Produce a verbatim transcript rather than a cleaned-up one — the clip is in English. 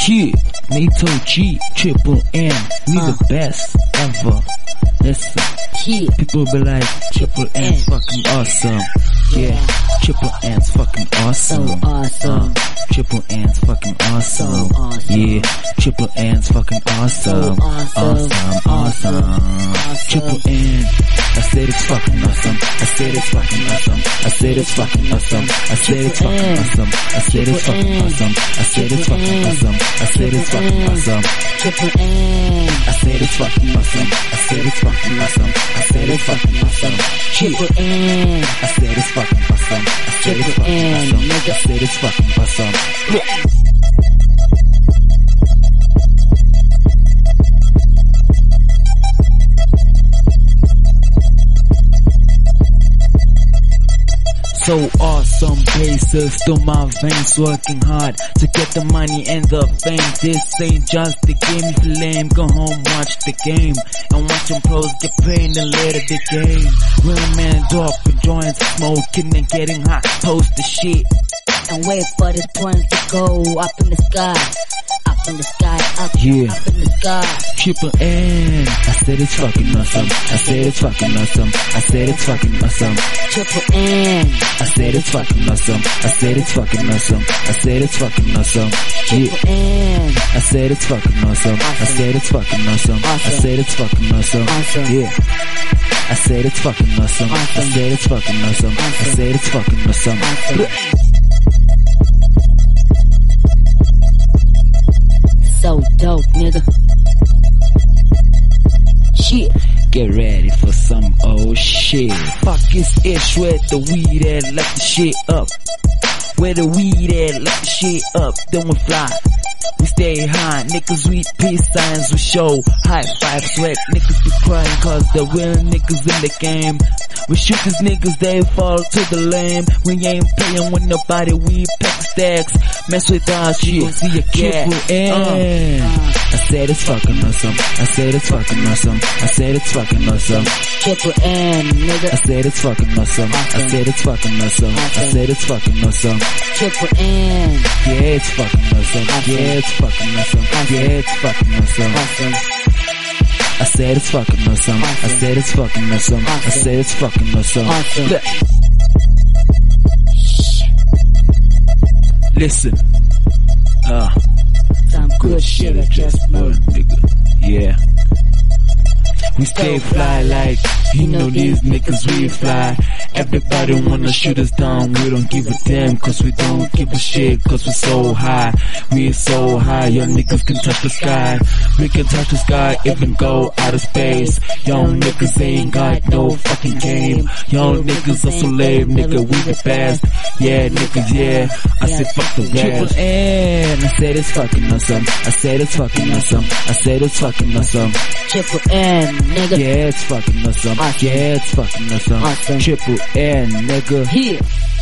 Yeah, Nato G, Triple N, we uh. the best ever. Listen, yeah. People be like, Triple N's fucking awesome. Yeah, Triple N's fucking awesome. So awesome. Uh, Triple N's fucking awesome. So awesome. Yeah, Triple N's fucking awesome. So awesome. Awesome, awesome. Awesome. Triple N. I said it's fucking awesome. I said it's fucking awesome. I said it's fucking awesome. I said it's fucking awesome. I said it's fucking awesome. I said it's fucking awesome. I said it's fucking awesome. Triple N. I said it's fucking awesome. I said it's fucking awesome. I said it's fucking awesome. Triple N. I said it's fucking awesome. I said it's fucking awesome. I said it's fucking awesome. So awesome, bases through my veins, working hard to get the money and the fame. This ain't just the game, if you're lame, go home, watch the game, and watch them pros get paid and later the game. Real men drop and joints, smoking and getting hot, post the shit, and wait for this point to go up in the sky. Up in the sky, up, yeah. up in the sky. Triple N. I said it's fucking awesome. I said it's fucking awesome. I said it's fucking awesome. Triple N. I said it's fucking awesome. I said it's fucking awesome. I said it's fucking awesome. Triple N. I said it's fucking awesome. I said it's fucking awesome. I said it's fucking awesome. Yeah. I said it's fucking awesome. I said it's fucking awesome. I said it's fucking awesome. So dope, nigga. Shit. Get ready for some old shit. Fuck is ish with the weed at, let the shit up. Where the weed at, let the shit up. Then we fly. We stay high, niggas with peace signs we show. High five sweat, niggas be crying cause the real niggas in the game. We shoot these niggas, they fall to the lane. We ain't playing with nobody, we pack stacks. Mess with us, you gon' see a cat. Triple N. Uh, uh. I said it's fucking awesome. I said it's fucking awesome. I said it's fucking awesome. Triple N, nigga. I said it's fucking awesome. awesome. I said it's fucking awesome. awesome. I said it's fucking awesome. Triple N. Yeah, it's fucking awesome. awesome. Yeah, it's fucking awesome. awesome. Yeah, it's fucking awesome. awesome. I said it's fucking awesome. awesome. I said it's fucking awesome. awesome. I said it's fucking awesome. awesome. Listen. Uh. Some good shit I just learned, nigga. Yeah. We stay fly like, you know these niggas we fly. Everybody wanna shoot us down, we don't give a damn, cause we don't give a shit, cause we're so high. We so high, young niggas can touch the sky. We can touch the sky, even go out of space. Young niggas ain't got no fucking game. Young niggas are so lame, nigga, we the best. Yeah, niggas, yeah, I said fuck the rest. Triple N, I said it's fucking awesome. I said it's fucking awesome. I said it's fucking awesome. Triple N, nigga. Yeah, it's fucking awesome. awesome. Yeah, it's fucking awesome. awesome. Triple N, nigga. Yeah.